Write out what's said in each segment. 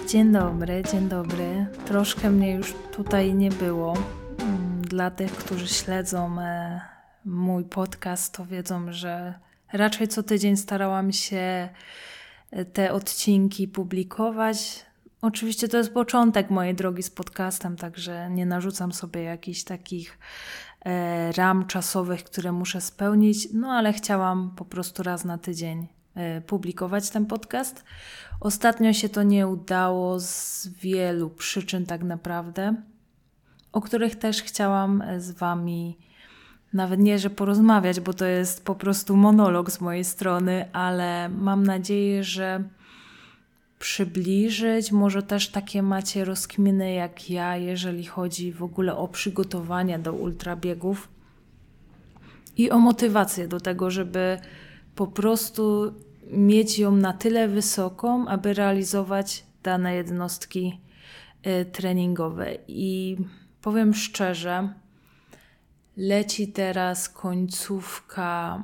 Dzień dobry. Troszkę mnie już tutaj nie było. Dla tych, którzy śledzą mój podcast, to wiedzą, że raczej co tydzień starałam się te odcinki publikować. Oczywiście to jest początek mojej drogi z podcastem, także nie narzucam sobie jakichś takich ram czasowych, które muszę spełnić, ale chciałam po prostu raz na tydzień publikować ten podcast. Ostatnio się to nie udało z wielu przyczyn tak naprawdę, o których też chciałam z Wami nawet nie, że porozmawiać, bo to jest po prostu monolog z mojej strony, ale mam nadzieję, że przybliżyć, może też takie macie rozkminy jak ja, jeżeli chodzi w ogóle o przygotowania do ultrabiegów i o motywację do tego, żeby po prostu mieć ją na tyle wysoką, aby realizować dane jednostki treningowe. I powiem szczerze, leci teraz końcówka,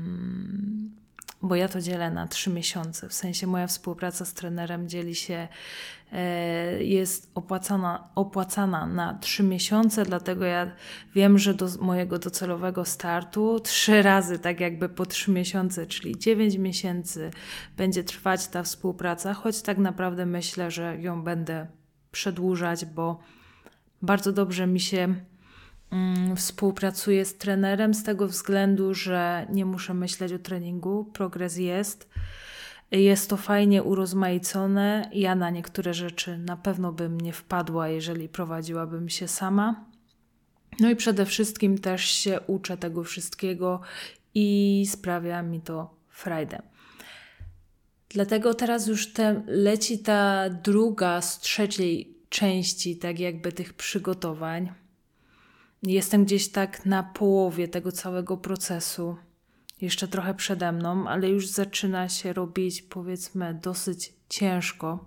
bo ja to dzielę na 3 miesiące. W sensie moja współpraca z trenerem dzieli się, jest opłacana na 3 miesiące, dlatego ja wiem, że do mojego docelowego startu 3 razy tak jakby po 3 miesiące, czyli 9 miesięcy będzie trwać ta współpraca, choć tak naprawdę myślę, że ją będę przedłużać, bo bardzo dobrze mi się współpracuję z trenerem z tego względu, że nie muszę myśleć o treningu, progres jest. Jest to fajnie urozmaicone. Ja na niektóre rzeczy na pewno bym nie wpadła, jeżeli prowadziłabym się sama. No i przede wszystkim też się uczę tego wszystkiego i sprawia mi to frajdę. Dlatego teraz już leci ta druga z trzeciej części tak jakby tych przygotowań. Jestem gdzieś tak na połowie tego całego procesu. Jeszcze trochę przede mną, ale już zaczyna się robić, powiedzmy, dosyć ciężko.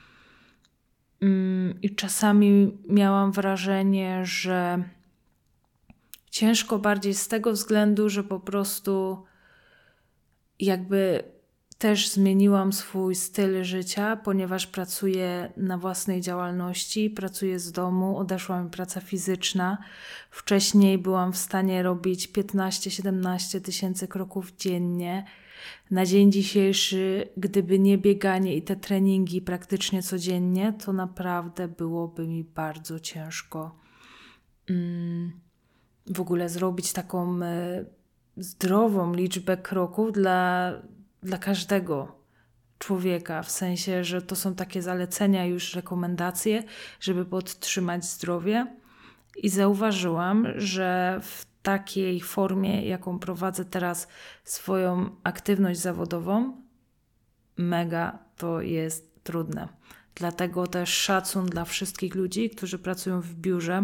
I czasami miałam wrażenie, że ciężko bardziej z tego względu, że po prostu jakby też zmieniłam swój styl życia, ponieważ pracuję na własnej działalności, pracuję z domu, odeszła mi praca fizyczna. Wcześniej byłam w stanie robić 15-17 tysięcy kroków dziennie. Na dzień dzisiejszy, gdyby nie bieganie i te treningi praktycznie codziennie, to naprawdę byłoby mi bardzo ciężko w ogóle zrobić taką zdrową liczbę kroków dla każdego człowieka, w sensie, że to są takie zalecenia, już rekomendacje, żeby podtrzymać zdrowie. I zauważyłam, że w takiej formie, jaką prowadzę teraz swoją aktywność zawodową, mega to jest trudne. Dlatego też szacun dla wszystkich ludzi, którzy pracują w biurze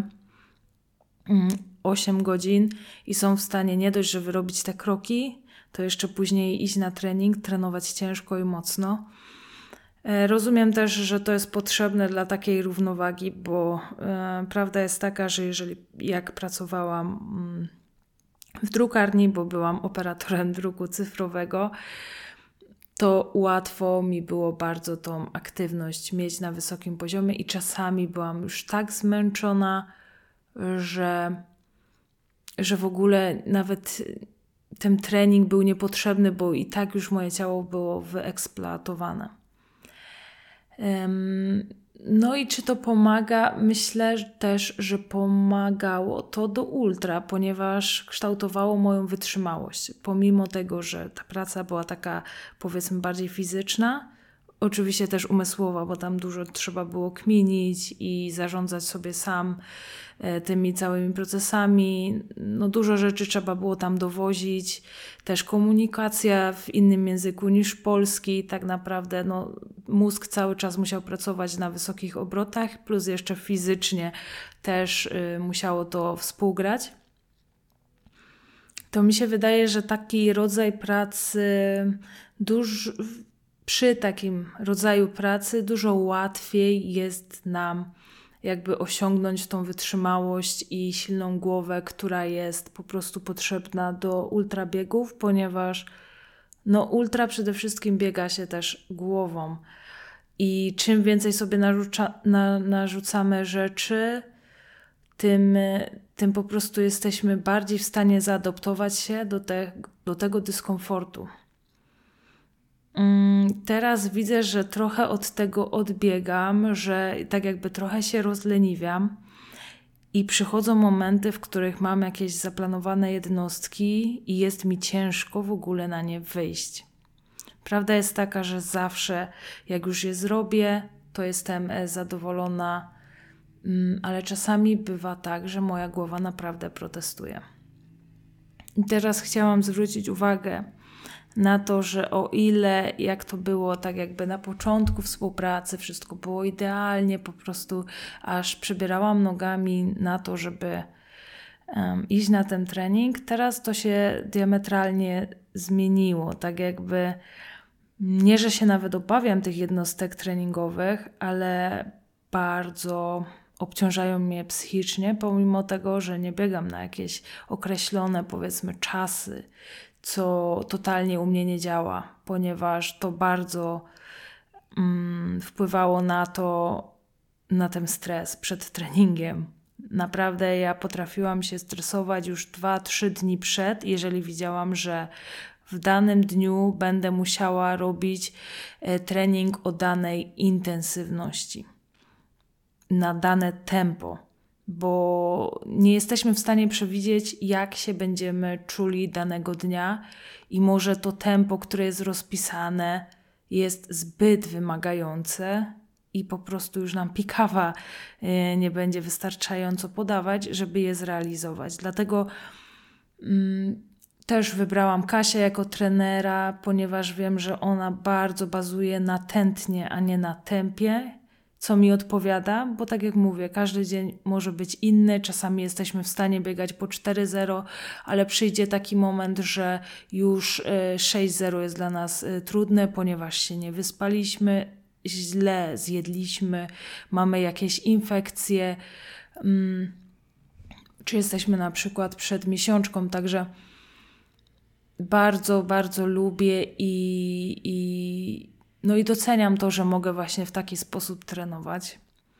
8 godzin i są w stanie nie dość, że wyrobić te kroki, to jeszcze później iść na trening, trenować ciężko i mocno. Rozumiem też, że to jest potrzebne dla takiej równowagi, bo prawda jest taka, że jak pracowałam w drukarni, bo byłam operatorem druku cyfrowego, to łatwo mi było bardzo tą aktywność mieć na wysokim poziomie i czasami byłam już tak zmęczona, że w ogóle nawet ten trening był niepotrzebny, bo i tak już moje ciało było wyeksploatowane. No i czy to pomaga? Myślę też, że pomagało to do ultra, ponieważ kształtowało moją wytrzymałość. Pomimo tego, że ta praca była taka, powiedzmy, bardziej fizyczna, oczywiście też umysłowa, bo tam dużo trzeba było kminić i zarządzać sobie sam tymi całymi procesami. Dużo rzeczy trzeba było tam dowozić. Też komunikacja w innym języku niż polski. Tak naprawdę mózg cały czas musiał pracować na wysokich obrotach, plus jeszcze fizycznie też musiało to współgrać. To mi się wydaje, że taki rodzaj pracy przy takim rodzaju pracy dużo łatwiej jest nam jakby osiągnąć tą wytrzymałość i silną głowę, która jest po prostu potrzebna do ultrabiegów, ponieważ ultra przede wszystkim biega się też głową. I czym więcej sobie narzucamy rzeczy, tym po prostu jesteśmy bardziej w stanie zaadoptować się do tego dyskomfortu. Teraz widzę, że trochę od tego odbiegam, że tak jakby trochę się rozleniwiam i przychodzą momenty, w których mam jakieś zaplanowane jednostki i jest mi ciężko w ogóle na nie wyjść. Prawda jest taka, że zawsze jak już je zrobię, to jestem zadowolona, ale czasami bywa tak, że moja głowa naprawdę protestuje. I teraz chciałam zwrócić uwagę na to, że o ile jak to było tak jakby na początku współpracy, wszystko było idealnie, po prostu aż przebierałam nogami na to, żeby iść na ten trening, teraz to się diametralnie zmieniło. Tak jakby nie, że się nawet obawiam tych jednostek treningowych, ale bardzo obciążają mnie psychicznie, pomimo tego, że nie biegam na jakieś określone, powiedzmy, czasy, co totalnie u mnie nie działa, ponieważ to bardzo wpływało na ten stres przed treningiem. Naprawdę ja potrafiłam się stresować już 2-3 dni przed, jeżeli widziałam, że w danym dniu będę musiała robić trening o danej intensywności, na dane tempo, bo nie jesteśmy w stanie przewidzieć, jak się będziemy czuli danego dnia i może to tempo, które jest rozpisane, jest zbyt wymagające i po prostu już nam pikawa nie będzie wystarczająco podawać, żeby je zrealizować. Dlatego też wybrałam Kasię jako trenera, ponieważ wiem, że ona bardzo bazuje na tętnie, a nie na tempie, co mi odpowiada, bo tak jak mówię, każdy dzień może być inny, czasami jesteśmy w stanie biegać po 4:0, ale przyjdzie taki moment, że już 6:0 jest dla nas trudne, ponieważ się nie wyspaliśmy, źle zjedliśmy, mamy jakieś infekcje, czy jesteśmy na przykład przed miesiączką, także bardzo, bardzo lubię i doceniam to, że mogę właśnie w taki sposób trenować.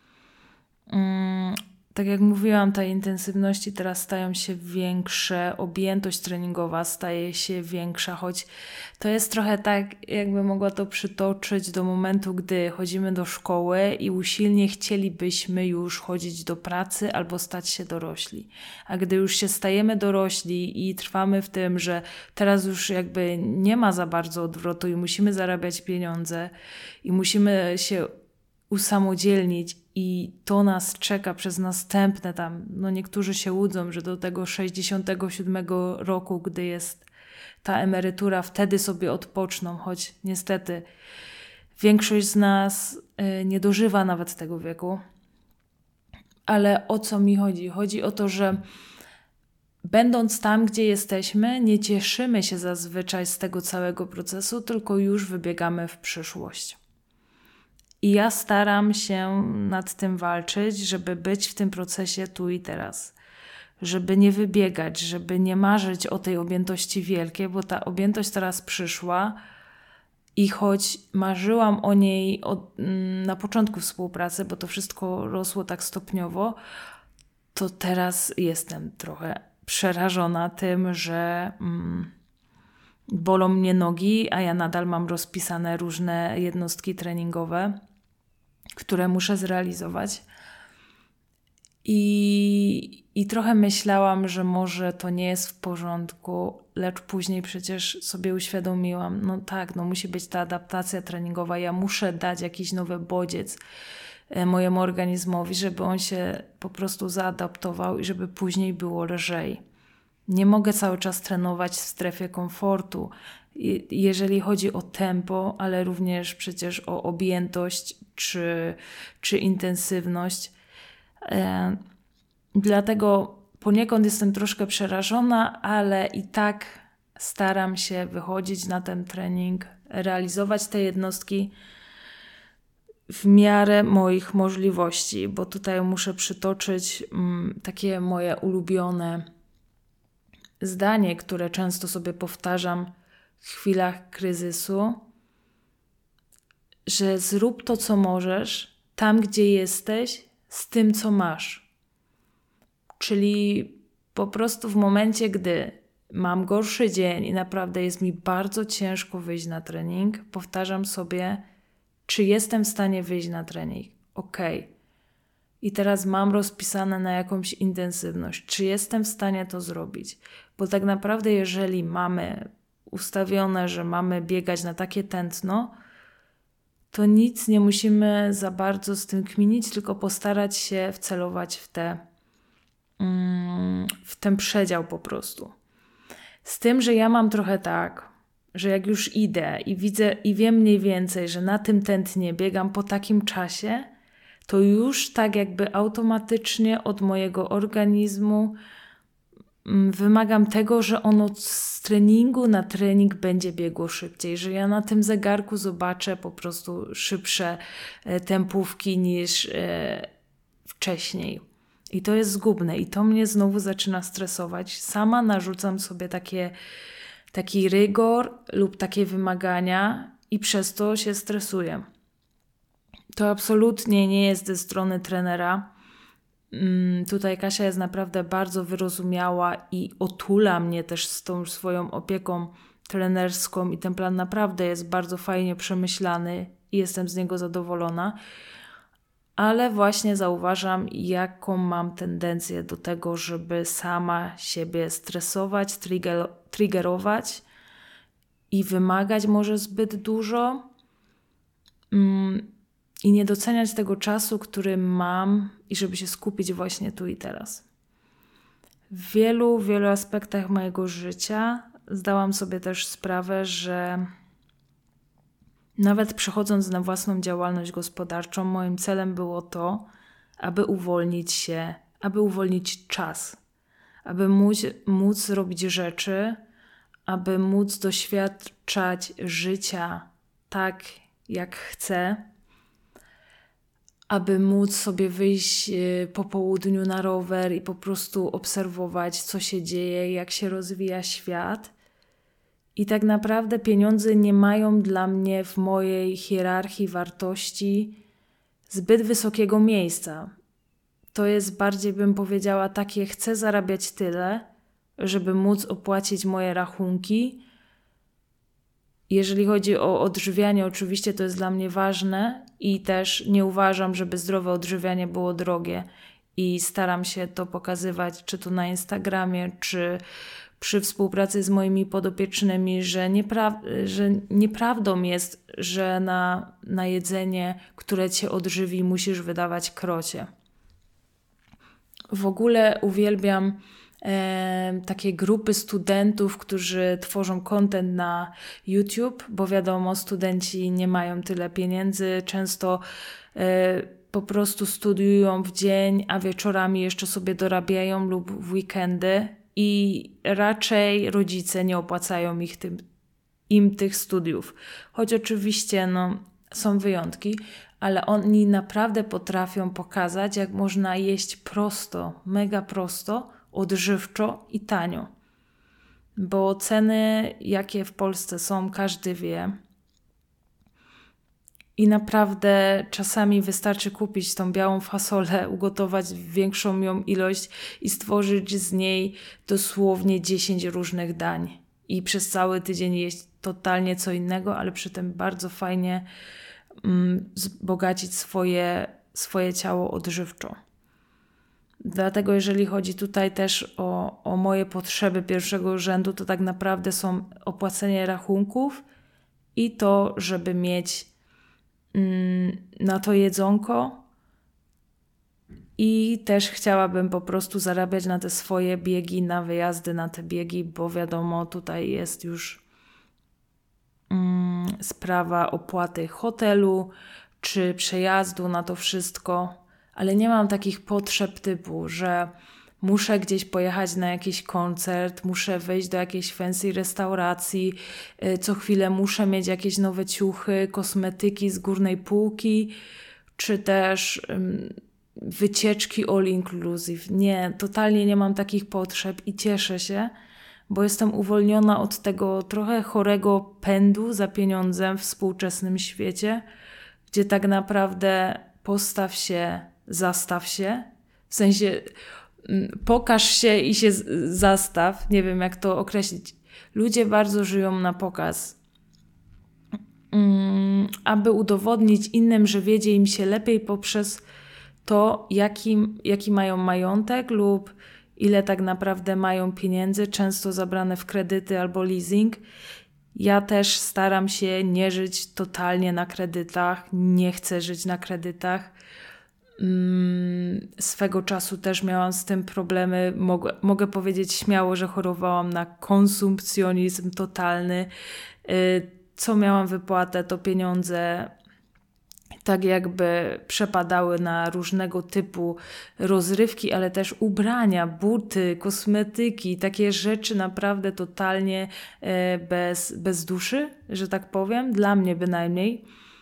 Tak jak mówiłam, te intensywności teraz stają się większe, objętość treningowa staje się większa, choć to jest trochę tak, jakby mogła to przytoczyć do momentu, gdy chodzimy do szkoły i usilnie chcielibyśmy już chodzić do pracy albo stać się dorośli. A gdy już się stajemy dorośli i trwamy w tym, że teraz już jakby nie ma za bardzo odwrotu i musimy zarabiać pieniądze i musimy się usamodzielnić i to nas czeka przez następne niektórzy się łudzą, że do tego 67 roku, gdy jest ta emerytura, wtedy sobie odpoczną, choć niestety większość z nas nie dożywa nawet tego wieku. Ale o co mi chodzi? Chodzi o to, że będąc tam, gdzie jesteśmy, nie cieszymy się zazwyczaj z tego całego procesu, tylko już wybiegamy w przyszłość. I ja staram się nad tym walczyć, żeby być w tym procesie tu i teraz. Żeby nie wybiegać, żeby nie marzyć o tej objętości wielkiej, bo ta objętość teraz przyszła i choć marzyłam o niej na początku współpracy, bo to wszystko rosło tak stopniowo, to teraz jestem trochę przerażona tym, że bolą mnie nogi, a ja nadal mam rozpisane różne jednostki treningowe, które muszę zrealizować. I trochę myślałam, że może to nie jest w porządku, lecz później przecież sobie uświadomiłam, musi być ta adaptacja treningowa, ja muszę dać jakiś nowy bodziec mojemu organizmowi, żeby on się po prostu zaadaptował i żeby później było lżej. Nie mogę cały czas trenować w strefie komfortu, jeżeli chodzi o tempo, ale również przecież o objętość czy intensywność. Dlatego poniekąd jestem troszkę przerażona, ale i tak staram się wychodzić na ten trening, realizować te jednostki w miarę moich możliwości, bo tutaj muszę przytoczyć takie moje ulubione zdanie, które często sobie powtarzam w chwilach kryzysu, że zrób to, co możesz, tam, gdzie jesteś, z tym, co masz. Czyli po prostu w momencie, gdy mam gorszy dzień i naprawdę jest mi bardzo ciężko wyjść na trening, powtarzam sobie, czy jestem w stanie wyjść na trening. Okej. I teraz mam rozpisane na jakąś intensywność. Czy jestem w stanie to zrobić? Bo tak naprawdę jeżeli mamy ustawione, że mamy biegać na takie tętno, to nic nie musimy za bardzo z tym kminić, tylko postarać się wcelować w ten przedział po prostu. Z tym, że ja mam trochę tak, że jak już idę i widzę i wiem mniej więcej, że na tym tętnie biegam po takim czasie, to już tak jakby automatycznie od mojego organizmu wymagam tego, że ono z treningu na trening będzie biegło szybciej, że ja na tym zegarku zobaczę po prostu szybsze tempówki niż wcześniej. I to jest zgubne i to mnie znowu zaczyna stresować. Sama narzucam sobie taki rygor lub takie wymagania i przez to się stresuję. To absolutnie nie jest ze strony trenera. Tutaj Kasia jest naprawdę bardzo wyrozumiała i otula mnie też z tą swoją opieką trenerską i ten plan naprawdę jest bardzo fajnie przemyślany i jestem z niego zadowolona. Ale właśnie zauważam, jaką mam tendencję do tego, żeby sama siebie stresować, triggerować i wymagać może zbyt dużo i nie doceniać tego czasu, który mam i żeby się skupić właśnie tu i teraz. W wielu aspektach mojego życia zdałam sobie też sprawę, że nawet przechodząc na własną działalność gospodarczą, moim celem było to, aby uwolnić się, aby uwolnić czas, aby móc robić rzeczy, aby móc doświadczać życia tak, jak chcę, aby móc sobie wyjść po południu na rower i po prostu obserwować, co się dzieje, jak się rozwija świat. I tak naprawdę pieniądze nie mają dla mnie w mojej hierarchii wartości zbyt wysokiego miejsca. To jest bardziej, bym powiedziała, takie chcę zarabiać tyle, żeby móc opłacić moje rachunki. Jeżeli chodzi o odżywianie, oczywiście to jest dla mnie ważne i też nie uważam, żeby zdrowe odżywianie było drogie i staram się to pokazywać, czy to na Instagramie, czy przy współpracy z moimi podopiecznymi, że nieprawdą jest, że na jedzenie, które cię odżywi, musisz wydawać krocie. W ogóle uwielbiam takie grupy studentów, którzy tworzą content na YouTube, bo wiadomo, studenci nie mają tyle pieniędzy, często po prostu studiują w dzień, a wieczorami jeszcze sobie dorabiają lub w weekendy i raczej rodzice nie opłacają im tych studiów. Choć oczywiście są wyjątki, ale oni naprawdę potrafią pokazać, jak można jeść prosto, mega prosto, odżywczo i tanio. Bo ceny, jakie w Polsce są, każdy wie. I naprawdę czasami wystarczy kupić tą białą fasolę, ugotować większą ją ilość i stworzyć z niej dosłownie 10 różnych dań. I przez cały tydzień jeść totalnie co innego, ale przy tym bardzo fajnie wzbogacić swoje ciało odżywczo. Dlatego jeżeli chodzi tutaj też o moje potrzeby pierwszego rzędu, to tak naprawdę są opłacenie rachunków i to, żeby mieć na to jedzonko i też chciałabym po prostu zarabiać na te swoje biegi, na wyjazdy na te biegi, bo wiadomo, tutaj jest już sprawa opłaty hotelu czy przejazdu na to wszystko, ale nie mam takich potrzeb typu, że muszę gdzieś pojechać na jakiś koncert, muszę wejść do jakiejś fancy restauracji, co chwilę muszę mieć jakieś nowe ciuchy, kosmetyki z górnej półki, czy też wycieczki all inclusive. Nie, totalnie nie mam takich potrzeb i cieszę się, bo jestem uwolniona od tego trochę chorego pędu za pieniądzem w współczesnym świecie, gdzie tak naprawdę postaw się, zastaw się, w sensie pokaż się i się zastaw, nie wiem jak to określić. Ludzie bardzo żyją na pokaz, aby udowodnić innym, że wiedzie im się lepiej poprzez to, jaki mają majątek lub ile tak naprawdę mają pieniędzy, często zabrane w kredyty albo leasing. Ja też staram się nie żyć totalnie na kredytach, nie chcę żyć na kredytach. Swego czasu też miałam z tym problemy. Mogę powiedzieć śmiało, że chorowałam na konsumpcjonizm totalny. Co miałam wypłatę, to pieniądze tak jakby przepadały na różnego typu rozrywki, ale też ubrania, buty, kosmetyki, takie rzeczy naprawdę totalnie bez duszy, że tak powiem, dla mnie bynajmniej.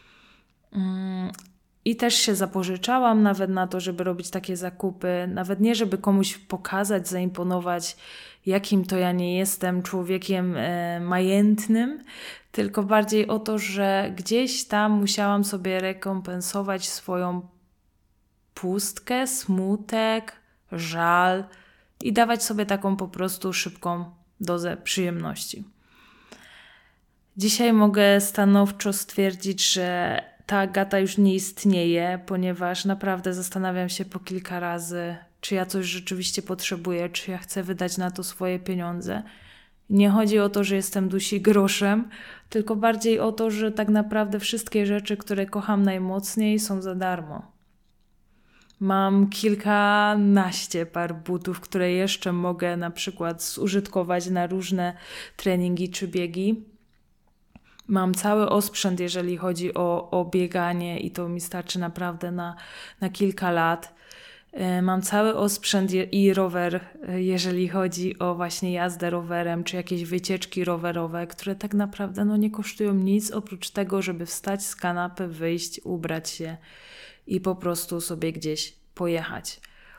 I też się zapożyczałam nawet na to, żeby robić takie zakupy, nawet nie żeby komuś pokazać, zaimponować, jakim to ja nie jestem człowiekiem majętnym, tylko bardziej o to, że gdzieś tam musiałam sobie rekompensować swoją pustkę, smutek, żal i dawać sobie taką po prostu szybką dozę przyjemności. Dzisiaj mogę stanowczo stwierdzić, że ta Agata już nie istnieje, ponieważ naprawdę zastanawiam się po kilka razy, czy ja coś rzeczywiście potrzebuję, czy ja chcę wydać na to swoje pieniądze. Nie chodzi o to, że jestem dusi groszem, tylko bardziej o to, że tak naprawdę wszystkie rzeczy, które kocham najmocniej, są za darmo. Mam kilkanaście par butów, które jeszcze mogę na przykład zużytkować na różne treningi czy biegi. Mam cały osprzęt, jeżeli chodzi o bieganie i to mi starczy naprawdę na kilka lat. Mam cały osprzęt i rower, jeżeli chodzi o właśnie jazdę rowerem, czy jakieś wycieczki rowerowe, które tak naprawdę nie kosztują nic oprócz tego, żeby wstać z kanapy, wyjść, ubrać się i po prostu sobie gdzieś pojechać.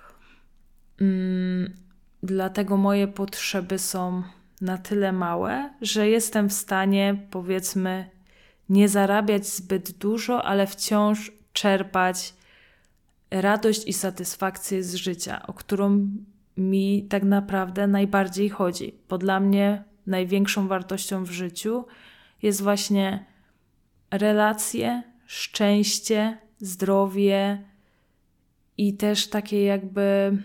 Dlatego moje potrzeby są na tyle małe, że jestem w stanie, powiedzmy, nie zarabiać zbyt dużo, ale wciąż czerpać radość i satysfakcję z życia, o którą mi tak naprawdę najbardziej chodzi. Bo dla mnie największą wartością w życiu jest właśnie relacje, szczęście, zdrowie i też takie jakby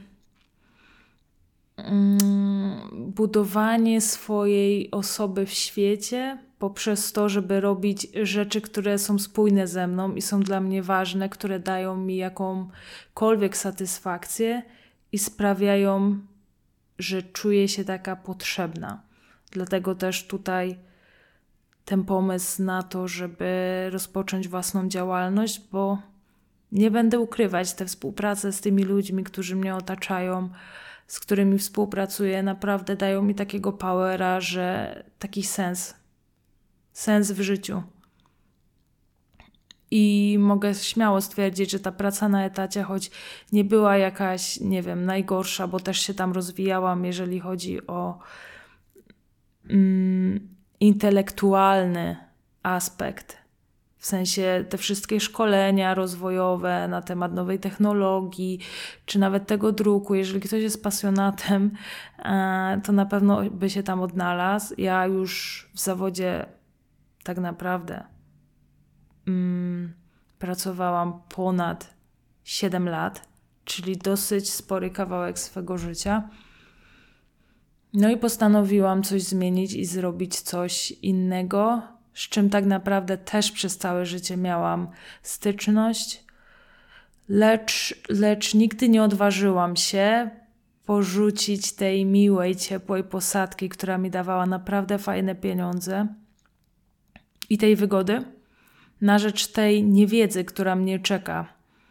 budowanie swojej osoby w świecie poprzez to, żeby robić rzeczy, które są spójne ze mną i są dla mnie ważne, które dają mi jakąkolwiek satysfakcję i sprawiają, że czuję się taka potrzebna. Dlatego też tutaj ten pomysł na to, żeby rozpocząć własną działalność, bo nie będę ukrywać, te współprace z tymi ludźmi, którzy mnie otaczają, z którymi współpracuję, naprawdę dają mi takiego powera, że taki sens w życiu. I mogę śmiało stwierdzić, że ta praca na etacie, choć nie była jakaś, nie wiem, najgorsza, bo też się tam rozwijałam, jeżeli chodzi o intelektualny aspekt. W sensie te wszystkie szkolenia rozwojowe na temat nowej technologii, czy nawet tego druku. Jeżeli ktoś jest pasjonatem, to na pewno by się tam odnalazł. Ja już w zawodzie tak naprawdę pracowałam ponad 7 lat, czyli dosyć spory kawałek swego życia. No i postanowiłam coś zmienić i zrobić coś innego, z czym tak naprawdę też przez całe życie miałam styczność, lecz nigdy nie odważyłam się porzucić tej miłej, ciepłej posadki, która mi dawała naprawdę fajne pieniądze i tej wygody, na rzecz tej niewiedzy, która mnie czeka,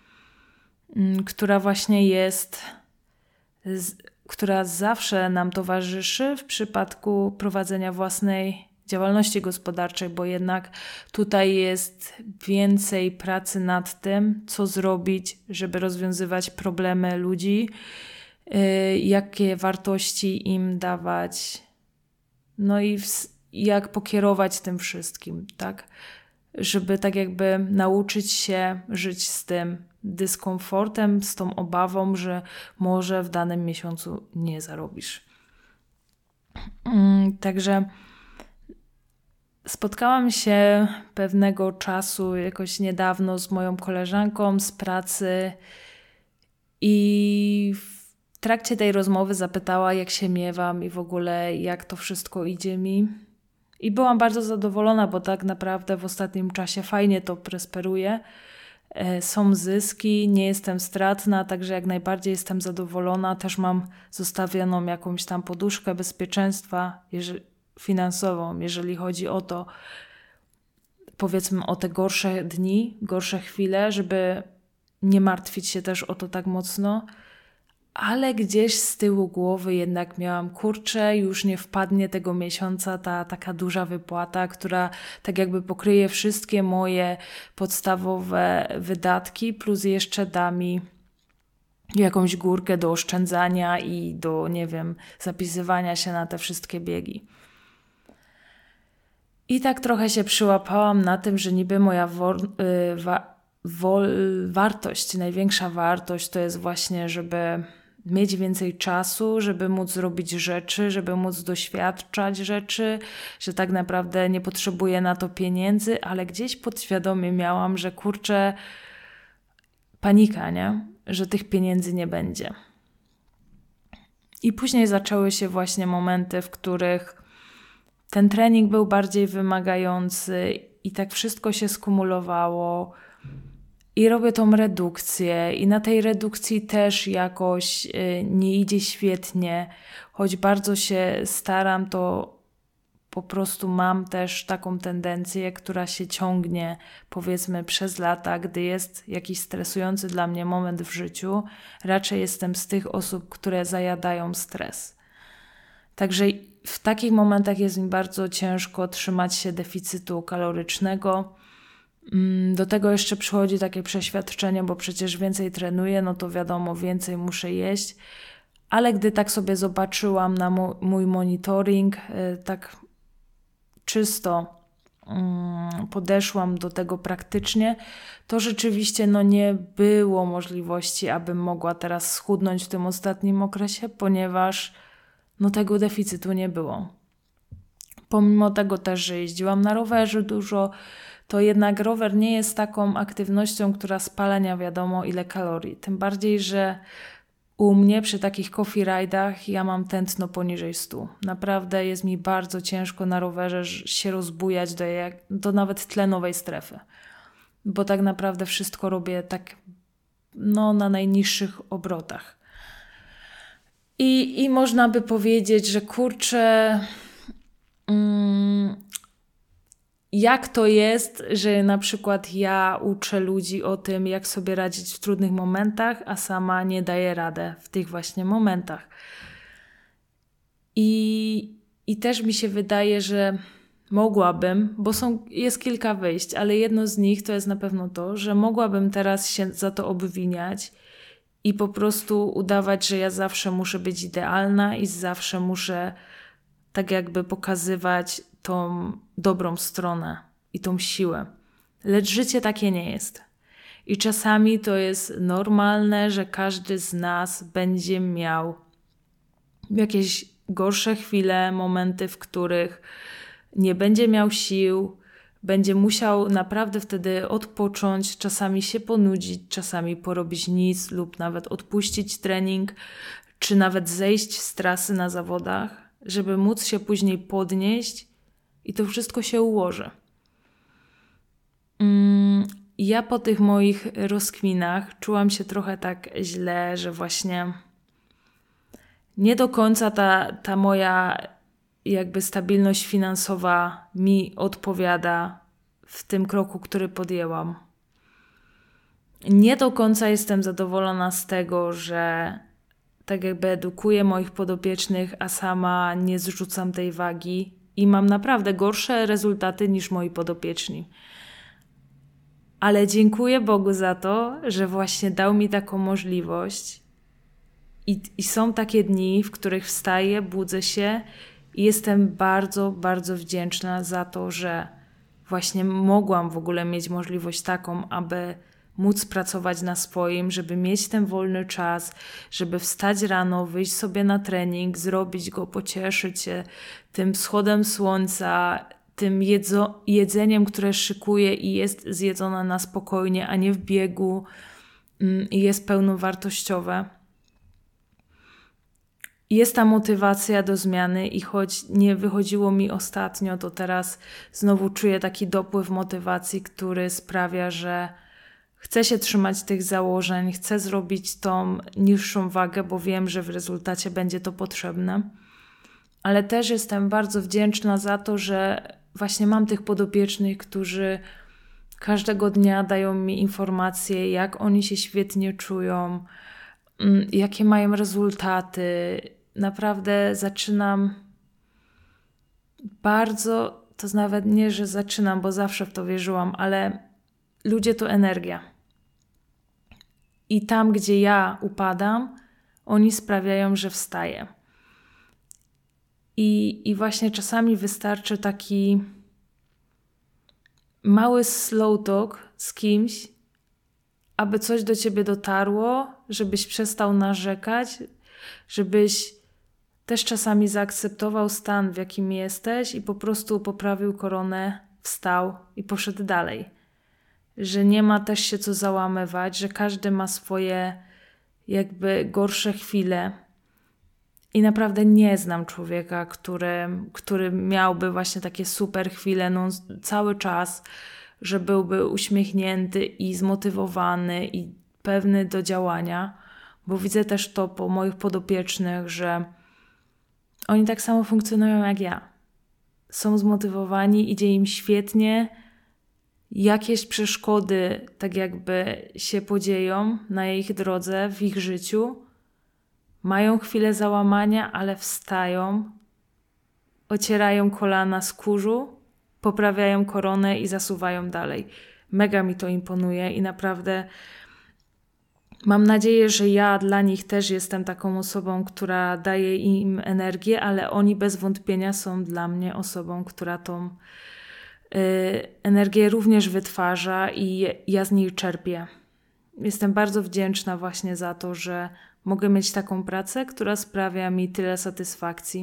która właśnie jest, która zawsze nam towarzyszy w przypadku prowadzenia własnej działalności gospodarczej, bo jednak tutaj jest więcej pracy nad tym, co zrobić, żeby rozwiązywać problemy ludzi, jakie wartości im dawać, no i jak pokierować tym wszystkim, tak? żeby tak jakby nauczyć się żyć z tym dyskomfortem, z tą obawą, że może w danym miesiącu nie zarobisz. Także spotkałam się pewnego czasu, jakoś niedawno, z moją koleżanką z pracy i w trakcie tej rozmowy zapytała, jak się miewam i w ogóle jak to wszystko idzie mi. I byłam bardzo zadowolona, bo tak naprawdę w ostatnim czasie fajnie to prosperuje. Są zyski, nie jestem stratna, także jak najbardziej jestem zadowolona. Też mam zostawioną jakąś tam poduszkę bezpieczeństwa finansową, jeżeli chodzi o to, powiedzmy o te gorsze dni, gorsze chwile, żeby nie martwić się też o to tak mocno. Ale gdzieś z tyłu głowy jednak miałam, kurczę, już nie wpadnie tego miesiąca ta taka duża wypłata, która tak jakby pokryje wszystkie moje podstawowe wydatki, plus jeszcze da mi jakąś górkę do oszczędzania i do, nie wiem, zapisywania się na te wszystkie biegi. I tak trochę się przyłapałam na tym, że niby moja wartość, największa wartość to jest właśnie, żeby mieć więcej czasu, żeby móc robić rzeczy, żeby móc doświadczać rzeczy, że tak naprawdę nie potrzebuję na to pieniędzy, ale gdzieś podświadomie miałam, że kurczę, panika, nie? Że tych pieniędzy nie będzie. I później zaczęły się właśnie momenty, w których ten trening był bardziej wymagający i tak wszystko się skumulowało. I robię tą redukcję i na tej redukcji też jakoś nie idzie świetnie. Choć bardzo się staram, to po prostu mam też taką tendencję, która się ciągnie powiedzmy przez lata, gdy jest jakiś stresujący dla mnie moment w życiu. Raczej jestem z tych osób, które zajadają stres. Także w takich momentach jest mi bardzo ciężko trzymać się deficytu kalorycznego. Do tego jeszcze przychodzi takie przeświadczenie, bo przecież więcej trenuję, no to wiadomo, więcej muszę jeść. Ale gdy tak sobie zobaczyłam na mój monitoring, tak czysto podeszłam do tego praktycznie, to rzeczywiście nie było możliwości, abym mogła teraz schudnąć w tym ostatnim okresie, ponieważ tego deficytu nie było. Pomimo tego też, że jeździłam na rowerze dużo, to jednak rower nie jest taką aktywnością, która spala wiadomo ile kalorii. Tym bardziej, że u mnie przy takich coffee ride'ach ja mam tętno poniżej 100. Naprawdę jest mi bardzo ciężko na rowerze się rozbujać do nawet tlenowej strefy. Bo tak naprawdę wszystko robię tak na najniższych obrotach. I można by powiedzieć, że kurczę... Jak to jest, że na przykład ja uczę ludzi o tym, jak sobie radzić w trudnych momentach, a sama nie daję radę w tych właśnie momentach. I też mi się wydaje, że mogłabym, bo jest kilka wyjść, ale jedno z nich to jest na pewno to, że mogłabym teraz się za to obwiniać i po prostu udawać, że ja zawsze muszę być idealna i zawsze muszę tak jakby pokazywać tą dobrą stronę i tą siłę. Lecz życie takie nie jest. I czasami to jest normalne, że każdy z nas będzie miał jakieś gorsze chwile, momenty, w których nie będzie miał sił, będzie musiał naprawdę wtedy odpocząć, czasami się ponudzić, czasami porobić nic lub nawet odpuścić trening, czy nawet zejść z trasy na zawodach, żeby móc się później podnieść i to wszystko się ułoży. Ja po tych moich rozkminach czułam się trochę tak źle, że właśnie nie do końca ta moja jakby stabilność finansowa mi odpowiada w tym kroku, który podjęłam. Nie do końca jestem zadowolona z tego, że tak jakby edukuję moich podopiecznych, a sama nie zrzucam tej wagi i mam naprawdę gorsze rezultaty niż moi podopieczni. Ale dziękuję Bogu za to, że właśnie dał mi taką możliwość i są takie dni, w których wstaję, budzę się i jestem bardzo, bardzo wdzięczna za to, że właśnie mogłam w ogóle mieć możliwość taką, aby móc pracować na swoim, żeby mieć ten wolny czas, żeby wstać rano, wyjść sobie na trening, zrobić go, pocieszyć się tym wschodem słońca, tym jedzeniem, które szykuję i jest zjedzone na spokojnie, a nie w biegu i jest pełnowartościowe. Jest ta motywacja do zmiany i choć nie wychodziło mi ostatnio, to teraz znowu czuję taki dopływ motywacji, który sprawia, że chcę się trzymać tych założeń, chcę zrobić tą niższą wagę, bo wiem, że w rezultacie będzie to potrzebne. Ale też jestem bardzo wdzięczna za to, że właśnie mam tych podopiecznych, którzy każdego dnia dają mi informacje, jak oni się świetnie czują, jakie mają rezultaty. Naprawdę zaczynam bardzo, to nawet nie, że zaczynam, bo zawsze w to wierzyłam, ale ludzie to energia. I tam, gdzie ja upadam, oni sprawiają, że wstaję. I właśnie czasami wystarczy taki mały slow talk z kimś, aby coś do ciebie dotarło, żebyś przestał narzekać, żebyś też czasami zaakceptował stan, w jakim jesteś i po prostu poprawił koronę, wstał i poszedł dalej. Że nie ma też się co załamywać, że każdy ma swoje jakby gorsze chwile. I naprawdę nie znam człowieka, który miałby właśnie takie super chwile cały czas, że byłby uśmiechnięty i zmotywowany i pewny do działania, bo widzę też to po moich podopiecznych, że oni tak samo funkcjonują jak ja. Są zmotywowani, idzie im świetnie, jakieś przeszkody tak jakby się podzieją na ich drodze, w ich życiu, mają chwilę załamania, ale wstają, ocierają kolana z kurzu, poprawiają koronę i zasuwają dalej. Mega mi to imponuje i naprawdę mam nadzieję, że ja dla nich też jestem taką osobą, która daje im energię, ale oni bez wątpienia są dla mnie osobą, która tą energię również wytwarza i ja z niej czerpię. Jestem bardzo wdzięczna właśnie za to, że mogę mieć taką pracę, która sprawia mi tyle satysfakcji.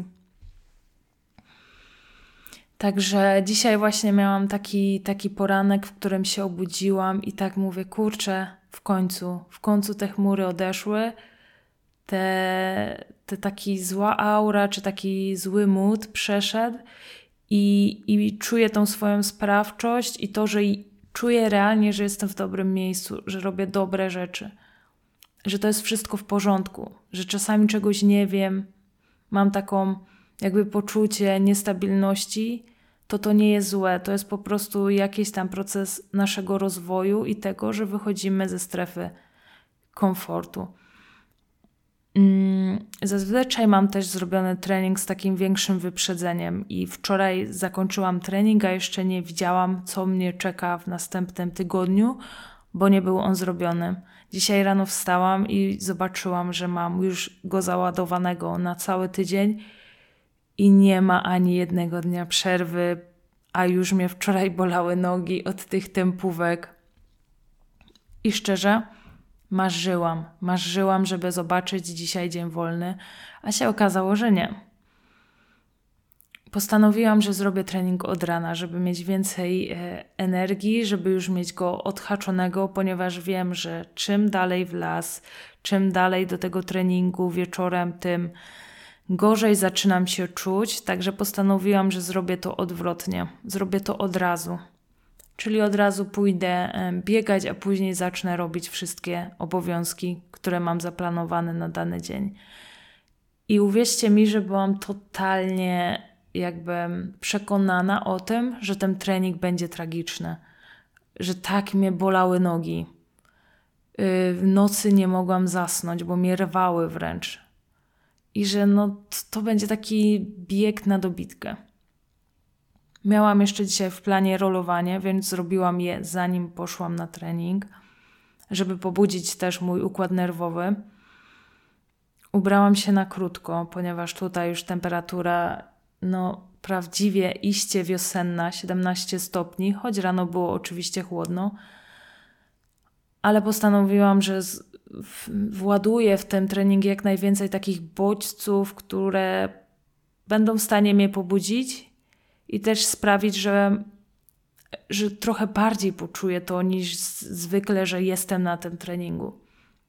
Także dzisiaj właśnie miałam taki poranek, w którym się obudziłam i tak mówię, kurczę, w końcu te chmury odeszły, te taki zła aura, czy taki zły mood przeszedł i czuję tą swoją sprawczość i to, że czuję realnie, że jestem w dobrym miejscu, że robię dobre rzeczy, że to jest wszystko w porządku, że czasami czegoś nie wiem, mam taką jakby poczucie niestabilności, to nie jest złe, to jest po prostu jakiś tam proces naszego rozwoju i tego, że wychodzimy ze strefy komfortu. Zazwyczaj mam też zrobiony trening z takim większym wyprzedzeniem i wczoraj zakończyłam trening, a jeszcze nie widziałam, co mnie czeka w następnym tygodniu, bo nie był on zrobiony. Dzisiaj rano wstałam i zobaczyłam, że mam już go załadowanego na cały tydzień i nie ma ani jednego dnia przerwy, a już mnie wczoraj bolały nogi od tych tempówek. I szczerze, marzyłam, żeby zobaczyć dzisiaj dzień wolny, a się okazało, że nie. Postanowiłam, że zrobię trening od rana, żeby mieć więcej energii, żeby już mieć go odhaczonego, ponieważ wiem, że czym dalej w las, czym dalej do tego treningu wieczorem, tym gorzej zaczynam się czuć, także postanowiłam, że zrobię to odwrotnie. Zrobię to od razu. Czyli od razu pójdę biegać, a później zacznę robić wszystkie obowiązki, które mam zaplanowane na dany dzień. I uwierzcie mi, że byłam totalnie jakby przekonana o tym, że ten trening będzie tragiczny. Że tak mnie bolały nogi. W nocy nie mogłam zasnąć, bo mnie rwały wręcz. I że to będzie taki bieg na dobitkę. Miałam jeszcze dzisiaj w planie rolowanie, więc zrobiłam je zanim poszłam na trening, żeby pobudzić też mój układ nerwowy. Ubrałam się na krótko, ponieważ tutaj już temperatura prawdziwie iście wiosenna, 17 stopni, choć rano było oczywiście chłodno. Ale postanowiłam, że właduję w ten trening jak najwięcej takich bodźców, które będą w stanie mnie pobudzić i też sprawić, że trochę bardziej poczuję to niż zwykle, że jestem na tym treningu.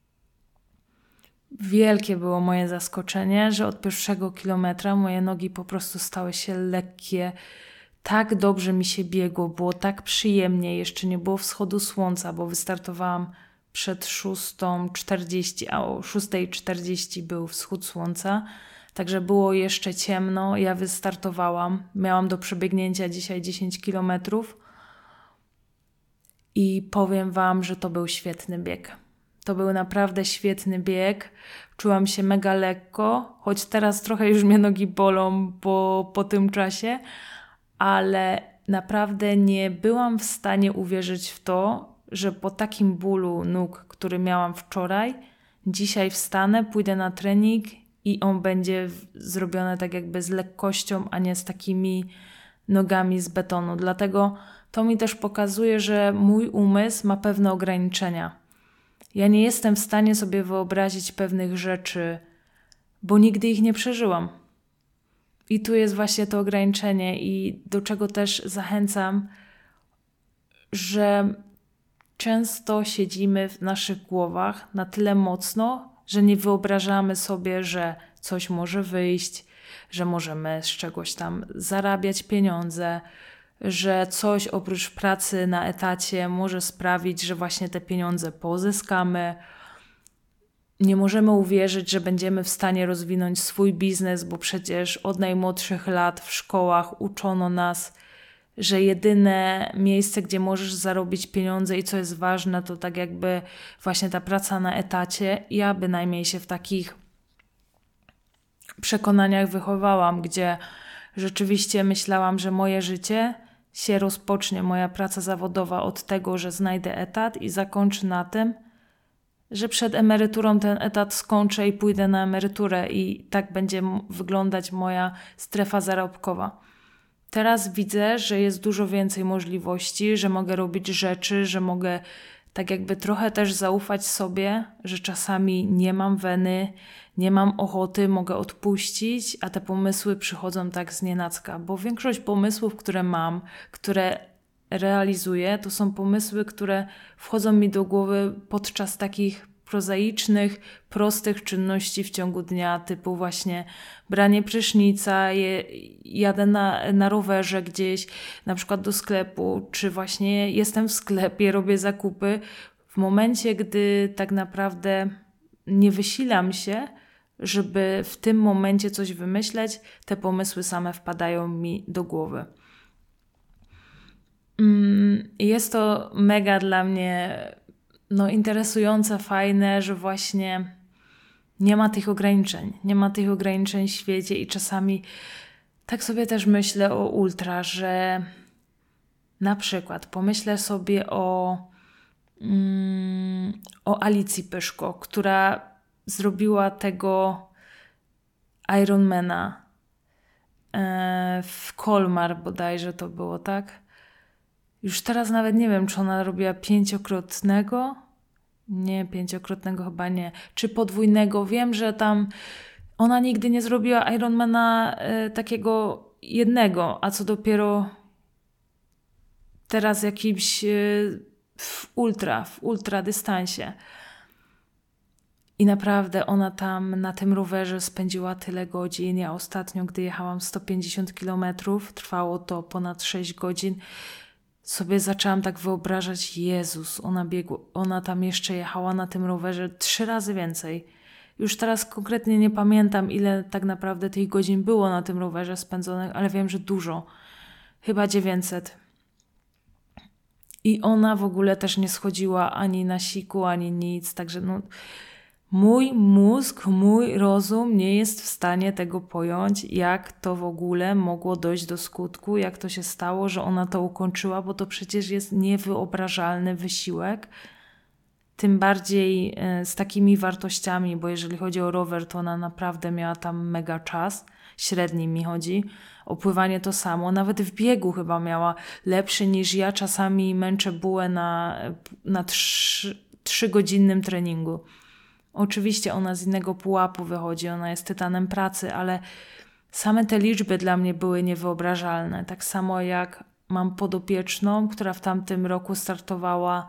Wielkie było moje zaskoczenie, że od pierwszego kilometra moje nogi po prostu stały się lekkie. Tak dobrze mi się biegło, było tak przyjemnie. Jeszcze nie było wschodu słońca, bo wystartowałam przed 6:40, a o 6:40 był wschód słońca. Także było jeszcze ciemno. Ja wystartowałam. Miałam do przebiegnięcia dzisiaj 10 kilometrów. I powiem wam, że to był świetny bieg. To był naprawdę świetny bieg. Czułam się mega lekko, choć teraz trochę już mnie nogi bolą po tym czasie, ale naprawdę nie byłam w stanie uwierzyć w to, że po takim bólu nóg, który miałam wczoraj, dzisiaj wstanę, pójdę na trening i on będzie zrobiony tak jakby z lekkością, a nie z takimi nogami z betonu. Dlatego to mi też pokazuje, że mój umysł ma pewne ograniczenia. Ja nie jestem w stanie sobie wyobrazić pewnych rzeczy, bo nigdy ich nie przeżyłam. I tu jest właśnie to ograniczenie i do czego też zachęcam, że często siedzimy w naszych głowach na tyle mocno, że nie wyobrażamy sobie, że coś może wyjść, że możemy z czegoś tam zarabiać pieniądze, że coś oprócz pracy na etacie może sprawić, że właśnie te pieniądze pozyskamy. Nie możemy uwierzyć, że będziemy w stanie rozwinąć swój biznes, bo przecież od najmłodszych lat w szkołach uczono nas, że jedyne miejsce, gdzie możesz zarobić pieniądze i co jest ważne, to tak jakby właśnie ta praca na etacie. Ja bynajmniej się w takich przekonaniach wychowałam, gdzie rzeczywiście myślałam, że moje życie się rozpocznie, moja praca zawodowa od tego, że znajdę etat i zakończy na tym, że przed emeryturą ten etat skończę i pójdę na emeryturę i tak będzie wyglądać moja strefa zarobkowa. Teraz widzę, że jest dużo więcej możliwości, że mogę robić rzeczy, że mogę tak jakby trochę też zaufać sobie, że czasami nie mam weny, nie mam ochoty, mogę odpuścić, a te pomysły przychodzą tak znienacka, bo większość pomysłów, które mam, które realizuję, to są pomysły, które wchodzą mi do głowy podczas takich prozaicznych, prostych czynności w ciągu dnia, typu właśnie branie prysznica, jadę na rowerze gdzieś, na przykład do sklepu, czy właśnie jestem w sklepie, robię zakupy. W momencie, gdy tak naprawdę nie wysilam się, żeby w tym momencie coś wymyśleć, te pomysły same wpadają mi do głowy. Jest to mega dla mnie interesujące, fajne, że właśnie nie ma tych ograniczeń. Nie ma tych ograniczeń w świecie i czasami tak sobie też myślę o ultra, że na przykład pomyślę sobie o Alicji Pyszko, która zrobiła tego Ironmana w Kolmar bodajże to było, tak? Już teraz nawet nie wiem, czy ona robiła 5-krotnego. Nie, 5-krotnego chyba nie. Czy podwójnego. Wiem, że tam ona nigdy nie zrobiła Ironmana takiego jednego, a co dopiero teraz jakimś w ultra dystansie. I naprawdę ona tam na tym rowerze spędziła tyle godzin. Ja ostatnio, gdy jechałam 150 km, trwało to ponad 6 godzin, sobie zaczęłam tak wyobrażać, Jezus, ona tam jeszcze jechała na tym rowerze 3 razy więcej. Już teraz konkretnie nie pamiętam, ile tak naprawdę tych godzin było na tym rowerze spędzonych, ale wiem, że dużo. Chyba 900. I ona w ogóle też nie schodziła ani na siku, ani nic, także mój mózg, mój rozum nie jest w stanie tego pojąć, jak to w ogóle mogło dojść do skutku, jak to się stało, że ona to ukończyła, bo to przecież jest niewyobrażalny wysiłek tym bardziej z takimi wartościami, bo jeżeli chodzi o rower, to ona naprawdę miała tam mega czas, średni mi chodzi. O pływanie to samo, nawet w biegu chyba miała lepszy niż ja. Czasami męczę bułę na 3-godzinnym treningu. Oczywiście ona z innego pułapu wychodzi, ona jest tytanem pracy, ale same te liczby dla mnie były niewyobrażalne. Tak samo jak mam podopieczną, która w tamtym roku startowała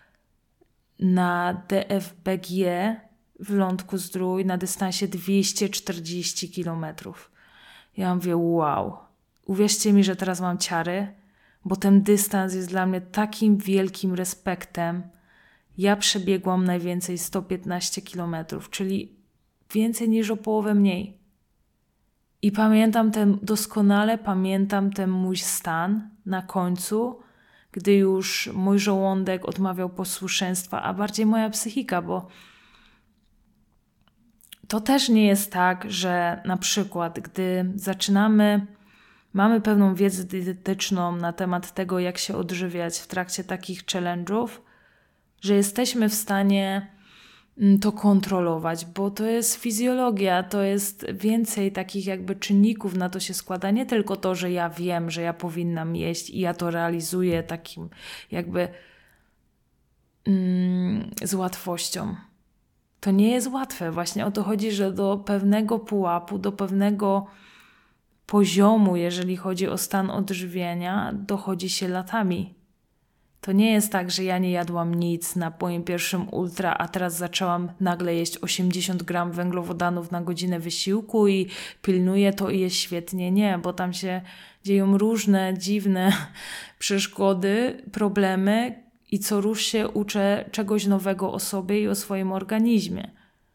na DFBG w Lądku-Zdrój na dystansie 240 km. Ja mówię, wow, uwierzcie mi, że teraz mam ciary, bo ten dystans jest dla mnie takim wielkim respektem. Ja przebiegłam najwięcej 115 km, czyli więcej niż o połowę mniej. I doskonale pamiętam ten mój stan na końcu, gdy już mój żołądek odmawiał posłuszeństwa, a bardziej moja psychika, bo to też nie jest tak, że na przykład, gdy mamy pewną wiedzę dietetyczną na temat tego, jak się odżywiać w trakcie takich challenge'ów, że jesteśmy w stanie to kontrolować, bo to jest fizjologia, to jest więcej takich jakby czynników na to się składa, nie tylko to, że ja wiem, że ja powinnam jeść i ja to realizuję takim jakby z łatwością. To nie jest łatwe. Właśnie o to chodzi, że do pewnego pułapu, do pewnego poziomu, jeżeli chodzi o stan odżywiania, dochodzi się latami. To nie jest tak, że ja nie jadłam nic na moim pierwszym ultra, a teraz zaczęłam nagle jeść 80 gram węglowodanów na godzinę wysiłku i pilnuję to i jest świetnie. Nie, bo tam się dzieją różne dziwne przeszkody, problemy i co rusz się uczę czegoś nowego o sobie i o swoim organizmie.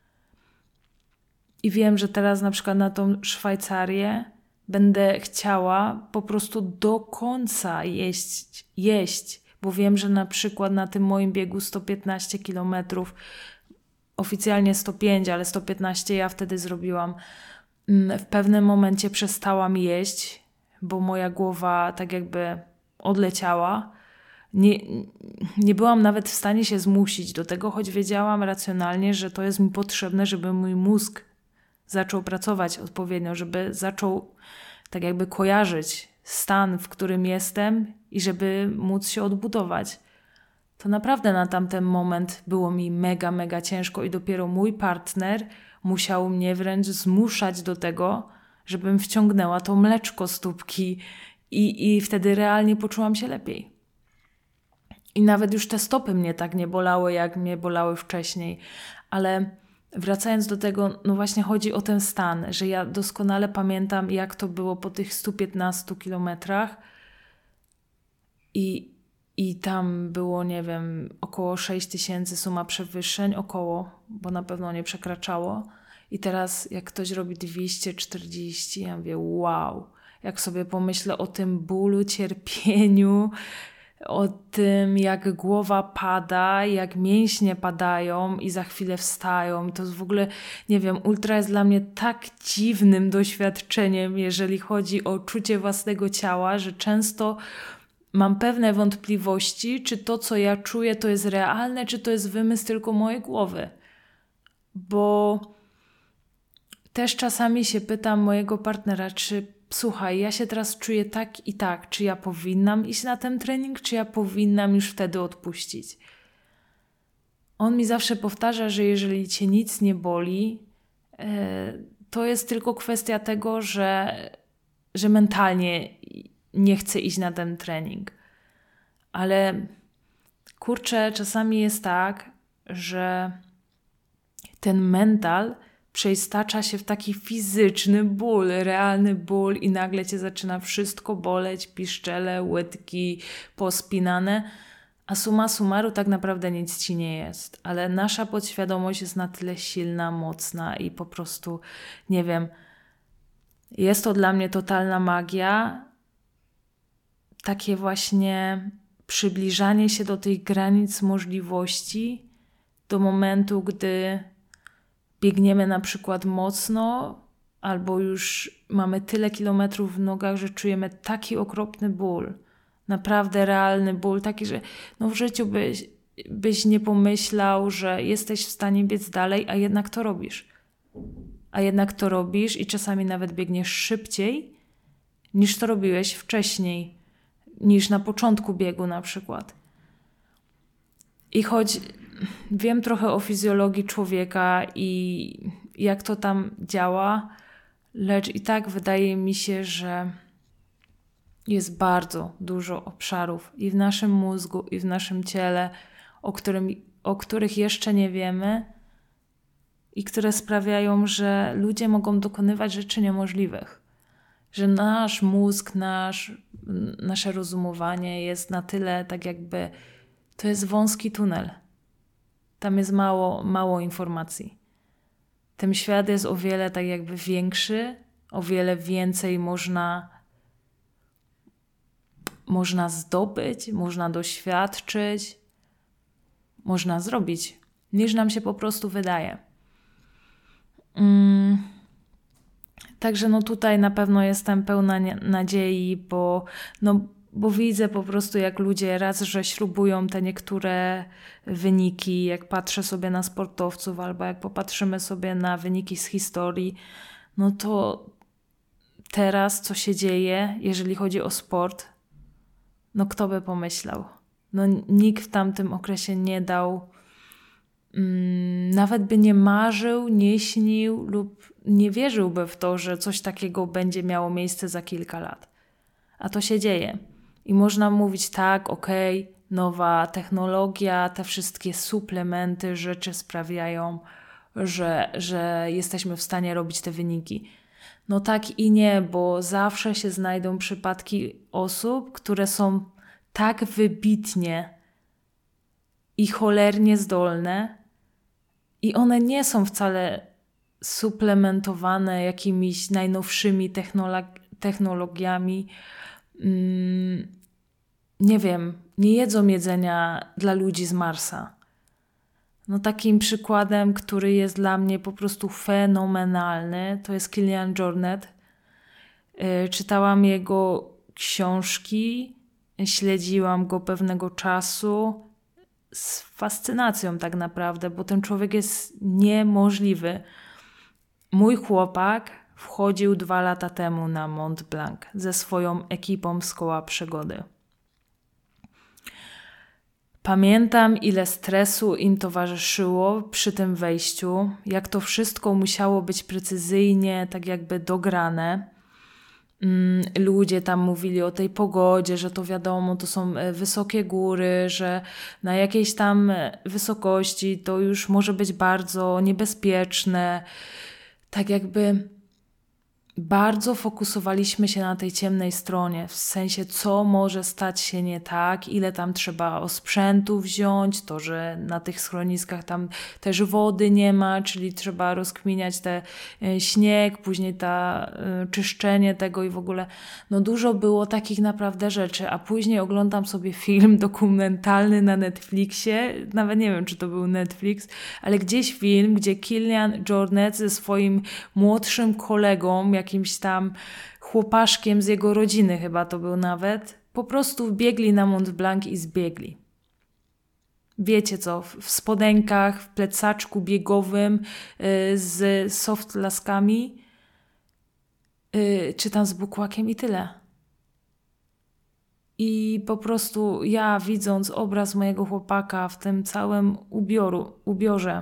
I wiem, że teraz na przykład na tą Szwajcarię będę chciała po prostu do końca jeść, bo wiem, że na przykład na tym moim biegu 115 km, oficjalnie 105, ale 115 ja wtedy zrobiłam, w pewnym momencie przestałam jeść, bo moja głowa tak jakby odleciała. Nie byłam nawet w stanie się zmusić do tego, choć wiedziałam racjonalnie, że to jest mi potrzebne, żeby mój mózg zaczął pracować odpowiednio, żeby zaczął tak jakby kojarzyć stan, w którym jestem i żeby móc się odbudować. To naprawdę na tamten moment było mi mega, mega ciężko i dopiero mój partner musiał mnie wręcz zmuszać do tego, żebym wciągnęła to mleczko z tubki i wtedy realnie poczułam się lepiej. I nawet już te stopy mnie tak nie bolały, jak mnie bolały wcześniej. Ale wracając do tego, no właśnie chodzi o ten stan, że ja doskonale pamiętam, jak to było po tych 115 kilometrach i tam było, nie wiem, około 6000 suma przewyższeń, bo na pewno nie przekraczało. I teraz jak ktoś robi 240, ja mówię, wow, jak sobie pomyślę o tym bólu, cierpieniu, o tym, jak głowa pada, jak mięśnie padają i za chwilę wstają. To jest w ogóle, nie wiem, ultra jest dla mnie tak dziwnym doświadczeniem, jeżeli chodzi o czucie własnego ciała, że często mam pewne wątpliwości, czy to, co ja czuję, to jest realne, czy to jest wymysł tylko mojej głowy. Bo też czasami się pytam mojego partnera, słuchaj, ja się teraz czuję tak i tak, czy ja powinnam iść na ten trening, czy ja powinnam już wtedy odpuścić. On mi zawsze powtarza, że jeżeli cię nic nie boli, to jest tylko kwestia tego, że mentalnie nie chcę iść na ten trening. Ale kurczę, czasami jest tak, że ten mental przeistacza się w taki fizyczny ból, realny ból i nagle cię zaczyna wszystko boleć, piszczele, łydki pospinane, a summa summarum tak naprawdę nic ci nie jest. Ale nasza podświadomość jest na tyle silna, mocna i po prostu, nie wiem, jest to dla mnie totalna magia, takie właśnie przybliżanie się do tych granic możliwości, do momentu, gdy biegniemy na przykład mocno albo już mamy tyle kilometrów w nogach, że czujemy taki okropny ból. Naprawdę realny ból, taki, że no w życiu by byś nie pomyślał, że jesteś w stanie biec dalej, a jednak to robisz. A jednak to robisz i czasami nawet biegniesz szybciej, niż to robiłeś wcześniej, niż na początku biegu na przykład. I choć wiem trochę o fizjologii człowieka i jak to tam działa, lecz i tak wydaje mi się, że jest bardzo dużo obszarów i w naszym mózgu, i w naszym ciele, o których jeszcze nie wiemy i które sprawiają, że ludzie mogą dokonywać rzeczy niemożliwych. Że nasz mózg, nasze rozumowanie jest na tyle tak jakby, to jest wąski tunel. Tam jest mało informacji. Ten świat jest o wiele tak jakby większy, o wiele więcej można zdobyć, można doświadczyć, można zrobić, niż nam się po prostu wydaje. Także tutaj na pewno jestem pełna nadziei, bo widzę po prostu, jak ludzie raz, że śrubują te niektóre wyniki, jak patrzę sobie na sportowców albo jak popatrzymy sobie na wyniki z historii, no to teraz co się dzieje, jeżeli chodzi o sport, no kto by pomyślał? No nikt w tamtym okresie nie dał, nawet by nie marzył, nie śnił lub nie wierzyłby w to, że coś takiego będzie miało miejsce za kilka lat. A to się dzieje. I można mówić tak, okej, nowa technologia, te wszystkie suplementy, rzeczy sprawiają, że jesteśmy w stanie robić te wyniki. No tak i nie, bo zawsze się znajdą przypadki osób, które są tak wybitnie i cholernie zdolne i one nie są wcale suplementowane jakimiś najnowszymi technologiami. Nie wiem, nie jedzą jedzenia dla ludzi z Marsa. No takim przykładem, który jest dla mnie po prostu fenomenalny, to jest Kilian Jornet. Czytałam jego książki, śledziłam go pewnego czasu z fascynacją tak naprawdę, bo ten człowiek jest niemożliwy. Mój chłopak wchodził 2 lata temu na Mont Blanc ze swoją ekipą z Koła Przygody. Pamiętam, ile stresu im towarzyszyło przy tym wejściu, jak to wszystko musiało być precyzyjnie, tak jakby dograne. Ludzie tam mówili o tej pogodzie, że to wiadomo, to są wysokie góry, że na jakiejś tam wysokości to już może być bardzo niebezpieczne. Tak jakby bardzo fokusowaliśmy się na tej ciemnej stronie, w sensie co może stać się nie tak, ile tam trzeba osprzętu wziąć, to, że na tych schroniskach tam też wody nie ma, czyli trzeba rozkminiać te śnieg, później czyszczenie tego i w ogóle no dużo było takich naprawdę rzeczy, a później oglądam sobie film dokumentalny na Netflixie, nawet nie wiem, czy to był Netflix, ale gdzieś film, gdzie Kilian Jornet ze swoim młodszym kolegą, jakimś tam chłopaszkiem z jego rodziny chyba to był nawet, po prostu wbiegli na Mont Blanc i zbiegli. Wiecie co, w spodenkach, w plecaczku biegowym z softlaskami czy tam z bukłakiem i tyle. I po prostu ja widząc obraz mojego chłopaka w tym całym ubiorze,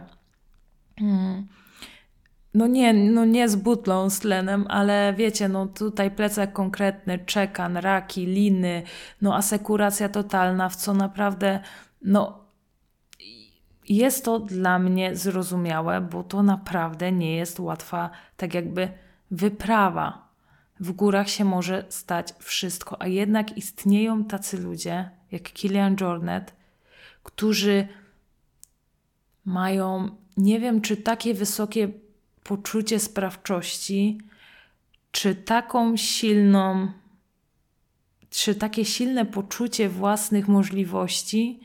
no nie z butlą, z tlenem, ale wiecie, no tutaj plecak konkretny, czekan, raki, liny, no asekuracja totalna, w co naprawdę, no jest to dla mnie zrozumiałe, bo to naprawdę nie jest łatwa, tak jakby wyprawa. W górach się może stać wszystko, a jednak istnieją tacy ludzie, jak Kilian Jornet, którzy mają, nie wiem, czy takie wysokie poczucie sprawczości, czy takie silne poczucie własnych możliwości,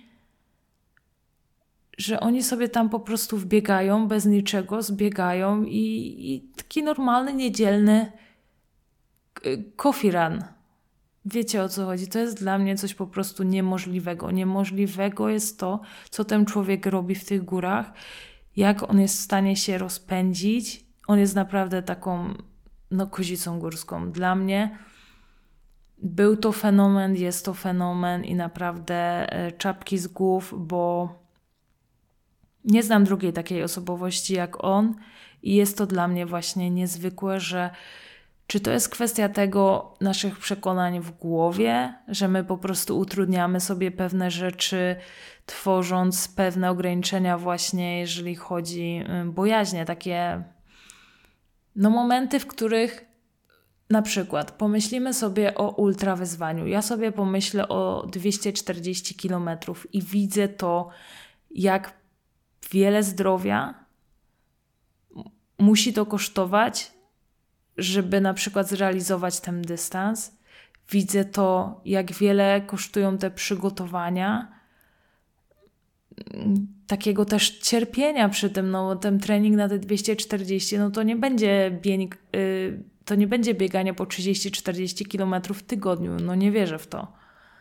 że oni sobie tam po prostu wbiegają bez niczego, zbiegają i taki normalny, niedzielny coffee run. Wiecie, o co chodzi? To jest dla mnie coś po prostu niemożliwego. Niemożliwego jest to, co ten człowiek robi w tych górach, jak on jest w stanie się rozpędzić. On jest naprawdę taką kozicą górską. Dla mnie był to fenomen, jest to fenomen i naprawdę czapki z głów, bo nie znam drugiej takiej osobowości jak on i jest to dla mnie właśnie niezwykłe, że czy to jest kwestia tego naszych przekonań w głowie, że my po prostu utrudniamy sobie pewne rzeczy, tworząc pewne ograniczenia właśnie, jeżeli chodzi bojaźnie, takie momenty, w których na przykład pomyślimy sobie o ultrawyzwaniu. Ja sobie pomyślę o 240 km i widzę to, jak wiele zdrowia musi to kosztować, żeby na przykład zrealizować ten dystans. Widzę to, jak wiele kosztują te przygotowania, takiego też cierpienia przy tym, ten trening na te 240, to nie będzie to nie będzie bieganie po 30-40 km w tygodniu, nie wierzę w to.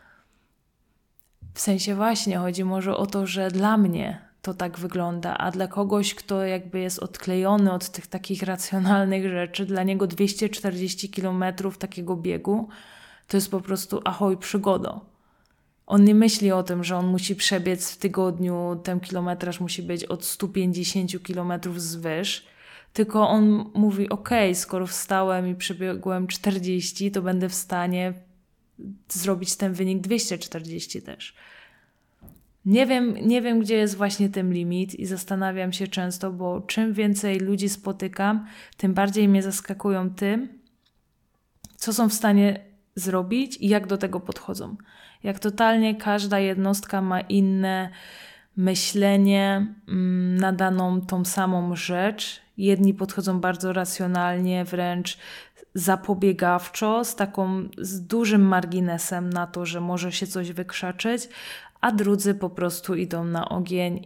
W sensie właśnie chodzi może o to, że dla mnie to tak wygląda, a dla kogoś, kto jakby jest odklejony od tych takich racjonalnych rzeczy, dla niego 240 km takiego biegu to jest po prostu ahoj, przygoda. On nie myśli o tym, że on musi przebiec w tygodniu, ten kilometraż musi być od 150 km wzwyż, tylko on mówi, skoro wstałem i przebiegłem 40, to będę w stanie zrobić ten wynik 240 też. Nie wiem, gdzie jest właśnie ten limit i zastanawiam się często, bo czym więcej ludzi spotykam, tym bardziej mnie zaskakują tym, co są w stanie zrobić i jak do tego podchodzą. Jak totalnie każda jednostka ma inne myślenie na daną tą samą rzecz. Jedni podchodzą bardzo racjonalnie, wręcz zapobiegawczo, z dużym marginesem na to, że może się coś wykrzaczyć, a drudzy po prostu idą na ogień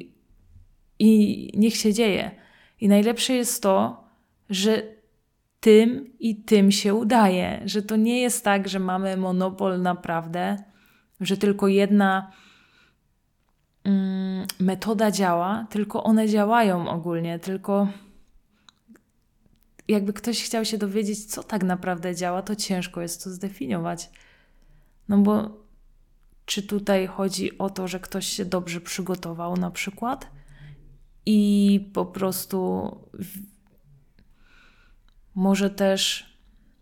i niech się dzieje. I najlepsze jest to, że tym i tym się udaje, że to nie jest tak, że mamy monopol naprawdę, że tylko jedna metoda działa, tylko one działają ogólnie, tylko jakby ktoś chciał się dowiedzieć, co tak naprawdę działa, to ciężko jest to zdefiniować. Bo czy tutaj chodzi o to, że ktoś się dobrze przygotował na przykład i po prostu może też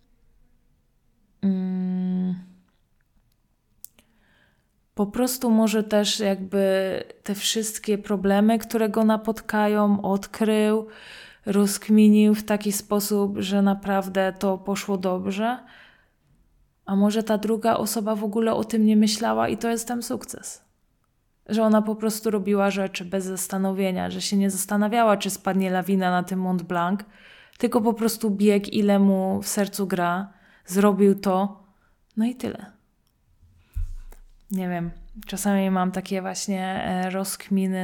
jakby te wszystkie problemy, które go napotkają, odkrył, rozkminił w taki sposób, że naprawdę to poszło dobrze. A może ta druga osoba w ogóle o tym nie myślała i to jest tam sukces. Że ona po prostu robiła rzeczy bez zastanowienia, że się nie zastanawiała, czy spadnie lawina na tym Mont Blanc, tylko po prostu biegł, ile mu w sercu gra, zrobił to, i tyle. Nie wiem, czasami mam takie właśnie rozkminy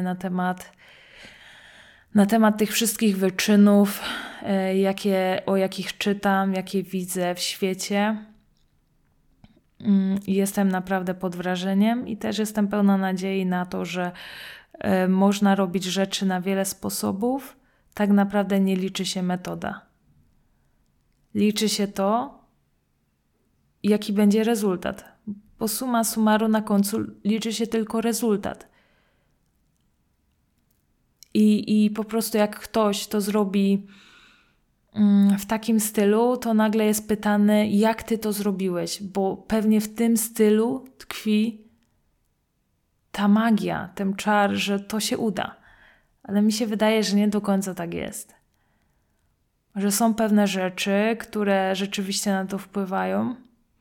na temat tych wszystkich wyczynów, o jakich czytam, jakie widzę w świecie. Jestem naprawdę pod wrażeniem i też jestem pełna nadziei na to, że można robić rzeczy na wiele sposobów. Tak naprawdę nie liczy się metoda. Liczy się to, jaki będzie rezultat. Bo summa summarum na końcu liczy się tylko rezultat. I po prostu jak ktoś to zrobi w takim stylu, to nagle jest pytany, jak ty to zrobiłeś, bo pewnie w tym stylu tkwi ta magia, ten czar, że to się uda. Ale mi się wydaje, że nie do końca tak jest. Że są pewne rzeczy, które rzeczywiście na to wpływają,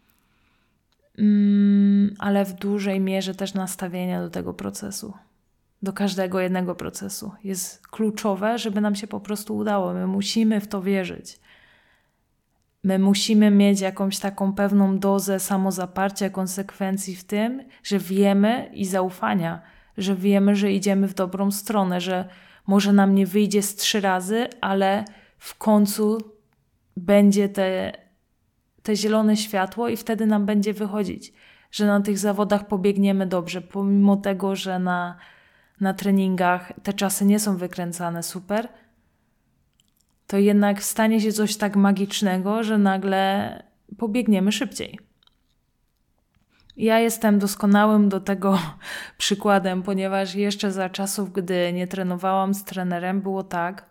ale w dużej mierze też nastawienie do tego procesu. Do każdego jednego procesu. Jest kluczowe, żeby nam się po prostu udało. My musimy w to wierzyć. My musimy mieć jakąś taką pewną dozę samozaparcia, konsekwencji w tym, że wiemy i zaufania, że wiemy, że idziemy w dobrą stronę, że może nam nie wyjdzie z 3 razy, ale w końcu będzie te zielone światło i wtedy nam będzie wychodzić, że na tych zawodach pobiegniemy dobrze, pomimo tego, że na treningach te czasy nie są wykręcane super, to jednak stanie się coś tak magicznego, że nagle pobiegniemy szybciej. Ja jestem doskonałym do tego przykładem, ponieważ jeszcze za czasów, gdy nie trenowałam z trenerem, było tak,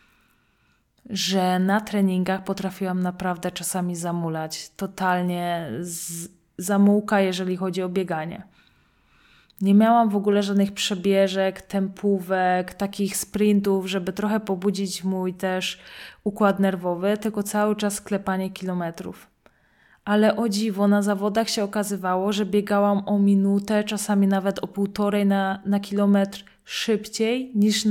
że na treningach potrafiłam naprawdę czasami zamulać. Totalnie zamułka, jeżeli chodzi o bieganie. Nie miałam w ogóle żadnych przebieżek, tempówek, takich sprintów, żeby trochę pobudzić mój też układ nerwowy, tylko cały czas klepanie kilometrów. Ale o dziwo, na zawodach się okazywało, że biegałam o minutę, czasami nawet o 1,5 na kilometr szybciej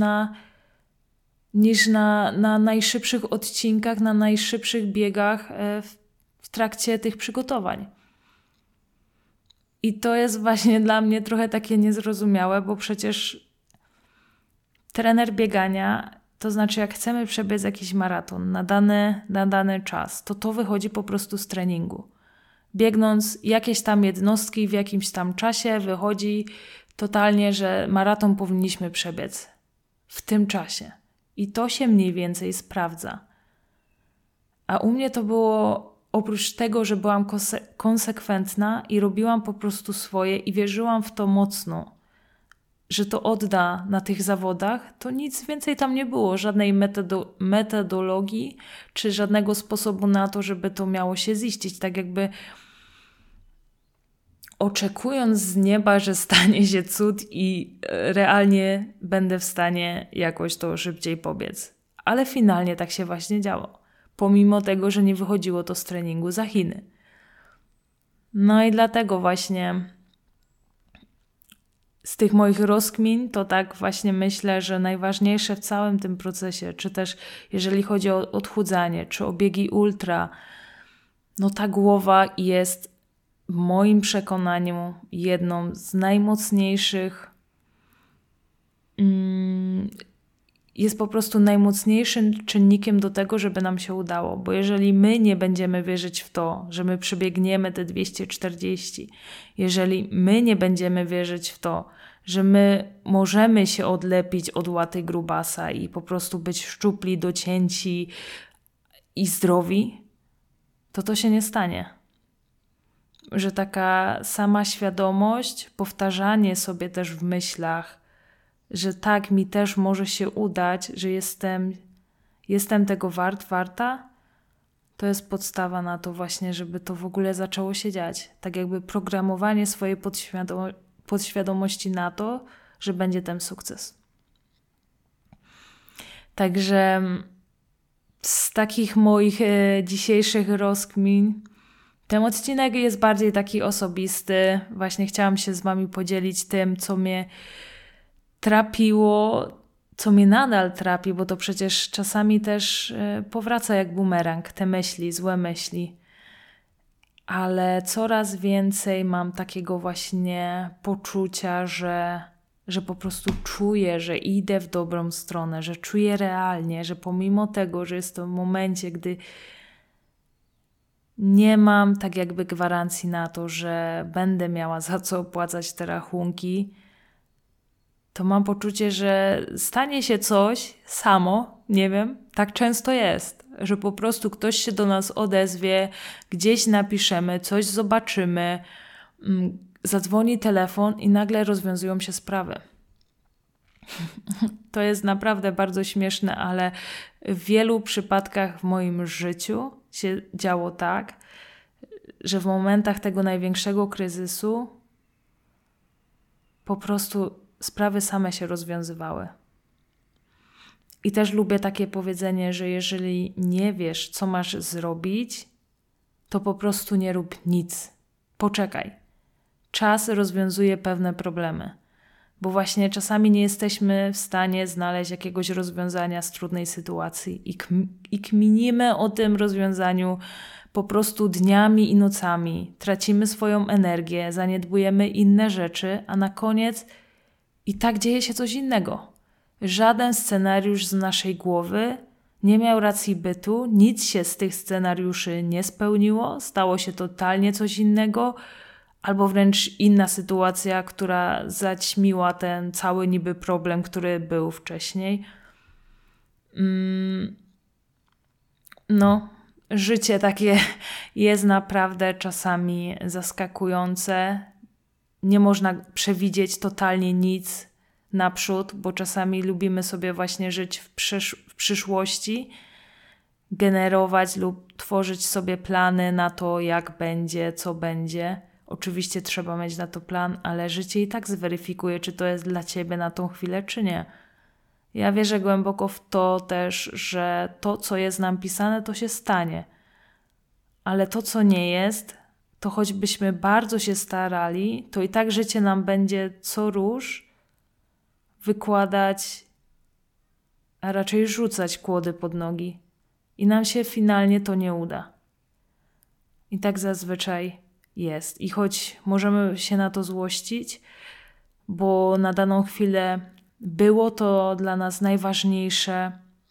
niż na najszybszych odcinkach, na najszybszych biegach w trakcie tych przygotowań. I to jest właśnie dla mnie trochę takie niezrozumiałe, bo przecież trener biegania, to znaczy jak chcemy przebiec jakiś maraton na dany czas, to wychodzi po prostu z treningu. Biegnąc jakieś tam jednostki w jakimś tam czasie wychodzi totalnie, że maraton powinniśmy przebiec w tym czasie. I to się mniej więcej sprawdza. A u mnie to było, oprócz tego, że byłam konsekwentna i robiłam po prostu swoje i wierzyłam w to mocno, że to odda na tych zawodach, to nic więcej tam nie było. Żadnej metodologii, czy żadnego sposobu na to, żeby to miało się ziścić. Tak jakby oczekując z nieba, że stanie się cud i realnie będę w stanie jakoś to szybciej pobiec. Ale finalnie tak się właśnie działo. Pomimo tego, że nie wychodziło to z treningu za Chiny. No i dlatego właśnie z tych moich rozkmin to tak właśnie myślę, że najważniejsze w całym tym procesie, czy też jeżeli chodzi o odchudzanie, czy o biegi ultra, no ta głowa jest w moim przekonaniu jedną z najmocniejszych, jest po prostu najmocniejszym czynnikiem do tego, żeby nam się udało. Bo jeżeli my nie będziemy wierzyć w to, że my przebiegniemy te 240, jeżeli my nie będziemy wierzyć w to, że my możemy się odlepić od łaty grubasa i po prostu być szczupli, docięci i zdrowi, to się nie stanie. Że taka sama świadomość, powtarzanie sobie też w myślach, że tak mi też może się udać, że jestem tego warta, to jest podstawa na to właśnie, żeby to w ogóle zaczęło się dziać. Tak jakby programowanie swojej podświadomości na to, że będzie ten sukces. Także z takich moich dzisiejszych rozkmin ten odcinek jest bardziej taki osobisty. Właśnie chciałam się z wami podzielić tym, co mnie trapiło, co mnie nadal trapi, bo to przecież czasami też powraca jak bumerang, te myśli, złe myśli. Ale coraz więcej mam takiego właśnie poczucia, że po prostu czuję, że idę w dobrą stronę, że czuję realnie, że pomimo tego, że jest to w momencie, gdy nie mam tak jakby gwarancji na to, że będę miała za co opłacać te rachunki, to mam poczucie, że stanie się coś samo, nie wiem, tak często jest, że po prostu ktoś się do nas odezwie, gdzieś napiszemy, coś zobaczymy, zadzwoni telefon i nagle rozwiązują się sprawy. To jest naprawdę bardzo śmieszne, ale w wielu przypadkach w moim życiu się działo tak, że w momentach tego największego kryzysu po prostu sprawy same się rozwiązywały. I też lubię takie powiedzenie, że jeżeli nie wiesz, co masz zrobić, to po prostu nie rób nic. Poczekaj. Czas rozwiązuje pewne problemy. Bo właśnie czasami nie jesteśmy w stanie znaleźć jakiegoś rozwiązania z trudnej sytuacji i kminimy o tym rozwiązaniu po prostu dniami i nocami. Tracimy swoją energię, zaniedbujemy inne rzeczy, a na koniec i tak dzieje się coś innego. Żaden scenariusz z naszej głowy Nie miał racji bytu, nic się z tych scenariuszy nie spełniło, stało się totalnie coś innego, albo wręcz inna sytuacja, która zaćmiła ten cały niby problem, który był wcześniej. No, życie takie jest naprawdę czasami zaskakujące. Nie można przewidzieć totalnie nic naprzód, bo czasami lubimy sobie właśnie żyć w przyszłości, generować lub tworzyć sobie plany na to, jak będzie, co będzie. Oczywiście trzeba mieć na to plan, ale życie i tak zweryfikuje, czy to jest dla ciebie na tą chwilę, czy nie. Ja wierzę głęboko w to też, że to, co jest nam pisane, to się stanie. Ale to, co nie jest, to choćbyśmy bardzo się starali, to i tak życie nam będzie co róż wykładać, a raczej rzucać kłody pod nogi. I nam się finalnie to nie uda. I tak zazwyczaj jest. I choć możemy się na to złościć, bo na daną chwilę było to dla nas najważniejsze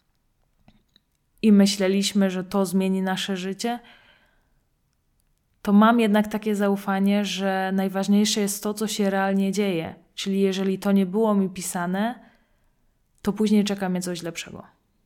i myśleliśmy, że to zmieni nasze życie, to mam jednak takie zaufanie, że najważniejsze jest to, co się realnie dzieje. Czyli jeżeli to nie było mi pisane, to później czeka mnie coś lepszego.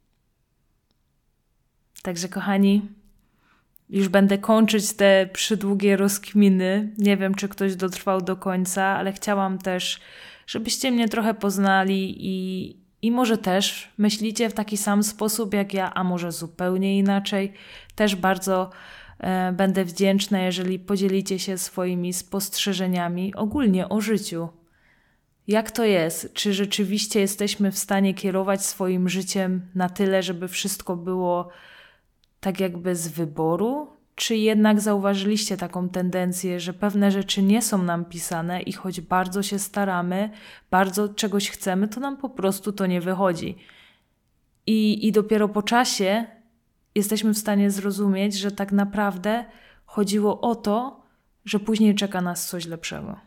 Także kochani, już będę kończyć te przydługie rozkminy. Nie wiem, czy ktoś dotrwał do końca, ale chciałam też, żebyście mnie trochę poznali i może też myślicie w taki sam sposób jak ja, a może zupełnie inaczej. Też bardzo będę wdzięczna, jeżeli podzielicie się swoimi spostrzeżeniami ogólnie o życiu. Jak to jest? Czy rzeczywiście jesteśmy w stanie kierować swoim życiem na tyle, żeby wszystko było tak jakby z wyboru? Czy jednak zauważyliście taką tendencję, że pewne rzeczy nie są nam pisane i choć bardzo się staramy, bardzo czegoś chcemy, to nam po prostu to nie wychodzi. I dopiero po czasie jesteśmy w stanie zrozumieć, że tak naprawdę chodziło o to, że później czeka nas coś lepszego.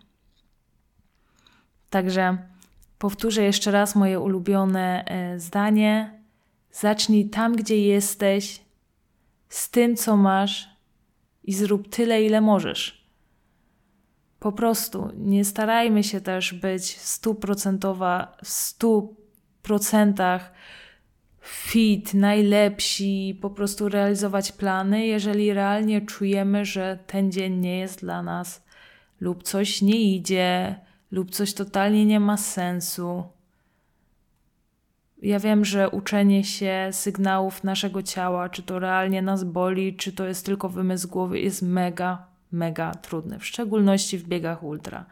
Także powtórzę jeszcze raz moje ulubione zdanie. Zacznij tam, gdzie jesteś, z tym, co masz i zrób tyle, ile możesz. Po prostu nie starajmy się też być w 100% fit, najlepsi, po prostu realizować plany, jeżeli realnie czujemy, że ten dzień nie jest dla nas lub coś nie idzie, lub coś totalnie nie ma sensu. Ja wiem, że uczenie się sygnałów naszego ciała, czy to realnie nas boli, czy to jest tylko wymysł głowy, jest mega, mega trudne, w szczególności w biegach ultra.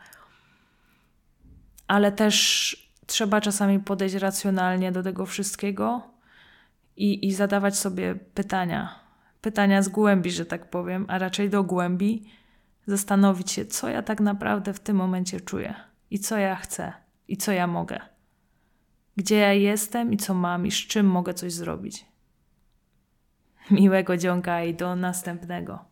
Ale też trzeba czasami podejść racjonalnie do tego wszystkiego i zadawać sobie pytania. Pytania z głębi, że tak powiem, a raczej do głębi. Zastanowić się, co ja tak naprawdę w tym momencie czuję i co ja chcę i co ja mogę. Gdzie ja jestem i co mam i z czym mogę coś zrobić. Miłego dzionka i do następnego.